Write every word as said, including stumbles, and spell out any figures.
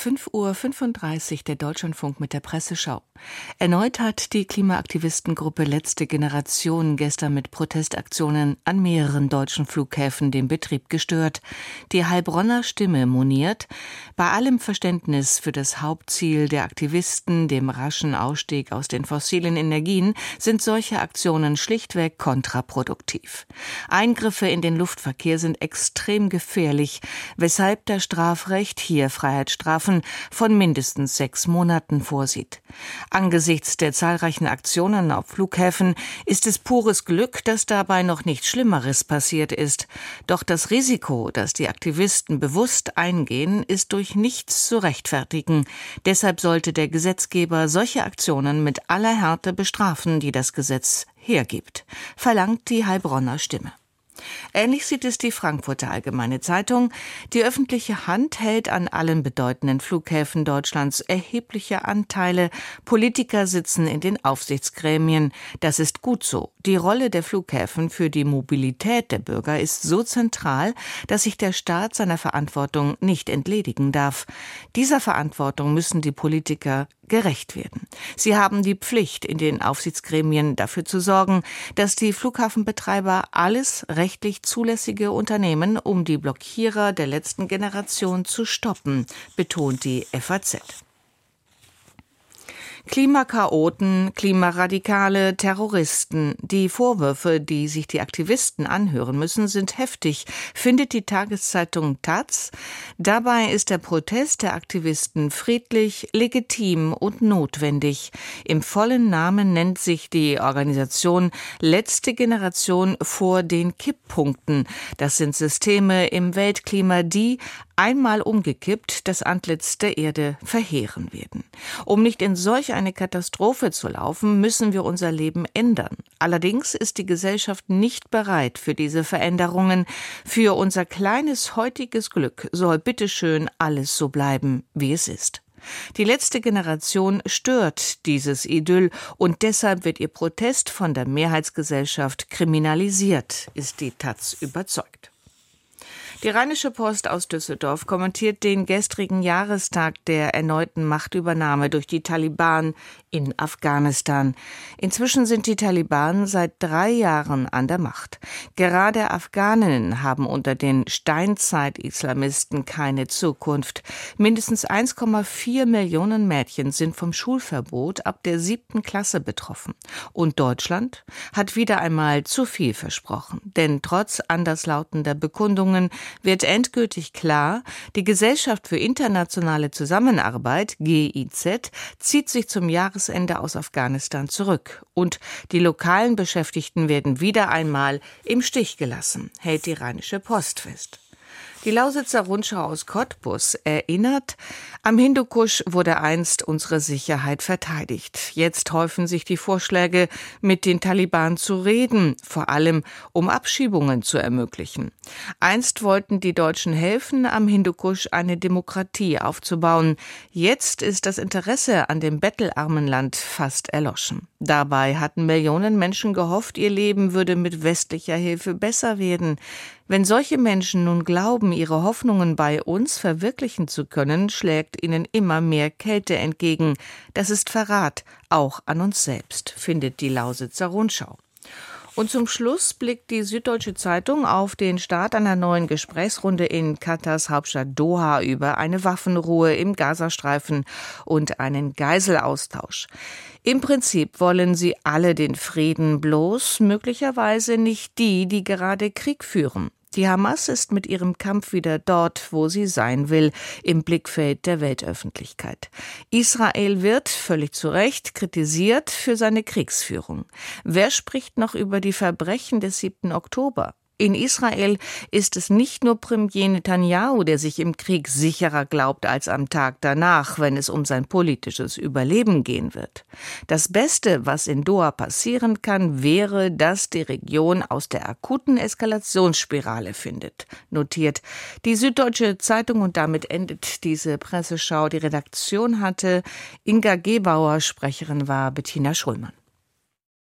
fünf Uhr fünfunddreißig der Deutschlandfunk mit der Presseschau. Erneut hat die Klimaaktivistengruppe Letzte Generation gestern mit Protestaktionen an mehreren deutschen Flughäfen den Betrieb gestört. Die Heilbronner Stimme moniert, bei allem Verständnis für das Hauptziel der Aktivisten, dem raschen Ausstieg aus den fossilen Energien, sind solche Aktionen schlichtweg kontraproduktiv. Eingriffe in den Luftverkehr sind extrem gefährlich, weshalb das Strafrecht hier Freiheitsstrafen von mindestens sechs Monaten vorsieht. Angesichts der zahlreichen Aktionen auf Flughäfen ist es pures Glück, dass dabei noch nichts Schlimmeres passiert ist. Doch das Risiko, das die Aktivisten bewusst eingehen, ist durch nichts zu rechtfertigen. Deshalb sollte der Gesetzgeber solche Aktionen mit aller Härte bestrafen, die das Gesetz hergibt, verlangt die Heilbronner Stimme. Ähnlich sieht es die Frankfurter Allgemeine Zeitung. Die öffentliche Hand hält an allen bedeutenden Flughäfen Deutschlands erhebliche Anteile. Politiker sitzen in den Aufsichtsgremien. Das ist gut so. Die Rolle der Flughäfen für die Mobilität der Bürger ist so zentral, dass sich der Staat seiner Verantwortung nicht entledigen darf. Dieser Verantwortung müssen die Politiker gerecht werden. Sie haben die Pflicht, in den Aufsichtsgremien dafür zu sorgen, dass die Flughafenbetreiber alles rechtlich zulässige unternehmen, um die Blockierer der letzten Generation zu stoppen, betont die F A Z. Klimakaoten, Klimaradikale, Terroristen. Die Vorwürfe, die sich die Aktivisten anhören müssen, sind heftig, findet die Tageszeitung Taz. Dabei ist der Protest der Aktivisten friedlich, legitim und notwendig. Im vollen Namen nennt sich die Organisation Letzte Generation vor den Kipppunkten. Das sind Systeme im Weltklima, die einmal umgekippt das Antlitz der Erde verheeren werden. Um nicht in solch eine Katastrophe zu laufen, müssen wir unser Leben ändern. Allerdings ist die Gesellschaft nicht bereit für diese Veränderungen. Für unser kleines heutiges Glück soll bitteschön alles so bleiben, wie es ist. Die letzte Generation stört dieses Idyll und deshalb wird ihr Protest von der Mehrheitsgesellschaft kriminalisiert, ist die Taz überzeugt. Die Rheinische Post aus Düsseldorf kommentiert den gestrigen Jahrestag der erneuten Machtübernahme durch die Taliban in Afghanistan. Inzwischen sind die Taliban seit drei Jahren an der Macht. Gerade Afghaninnen haben unter den Steinzeit-Islamisten keine Zukunft. Mindestens eins Komma vier Millionen Mädchen sind vom Schulverbot ab der siebten Klasse betroffen. Und Deutschland hat wieder einmal zu viel versprochen. Denn trotz anderslautender Bekundungen wird endgültig klar, die Gesellschaft für internationale Zusammenarbeit, G I Z, zieht sich zum Jahresende aus Afghanistan zurück. Und die lokalen Beschäftigten werden wieder einmal im Stich gelassen, hält die Rheinische Post fest. Die Lausitzer Rundschau aus Cottbus erinnert, am Hindukusch wurde einst unsere Sicherheit verteidigt. Jetzt häufen sich die Vorschläge, mit den Taliban zu reden, vor allem um Abschiebungen zu ermöglichen. Einst wollten die Deutschen helfen, am Hindukusch eine Demokratie aufzubauen. Jetzt ist das Interesse an dem bettelarmen Land fast erloschen. Dabei hatten Millionen Menschen gehofft, ihr Leben würde mit westlicher Hilfe besser werden. Wenn solche Menschen nun glauben, ihre Hoffnungen bei uns verwirklichen zu können, schlägt ihnen immer mehr Kälte entgegen. Das ist Verrat, auch an uns selbst, findet die Lausitzer Rundschau. Und zum Schluss blickt die Süddeutsche Zeitung auf den Start einer neuen Gesprächsrunde in Katars Hauptstadt Doha über eine Waffenruhe im Gazastreifen und einen Geiselaustausch. Im Prinzip wollen sie alle den Frieden, bloß möglicherweise nicht die, die gerade Krieg führen. Die Hamas ist mit ihrem Kampf wieder dort, wo sie sein will, im Blickfeld der Weltöffentlichkeit. Israel wird, völlig zu Recht, kritisiert für seine Kriegsführung. Wer spricht noch über die Verbrechen des siebten Oktober? In Israel ist es nicht nur Premier Netanyahu, der sich im Krieg sicherer glaubt als am Tag danach, wenn es um sein politisches Überleben gehen wird. Das Beste, was in Doha passieren kann, wäre, dass die Region aus der akuten Eskalationsspirale findet, notiert die Süddeutsche Zeitung, und damit endet diese Presseschau. Die Redaktion hatte Inga Gebauer, Sprecherin war Bettina Schulmann.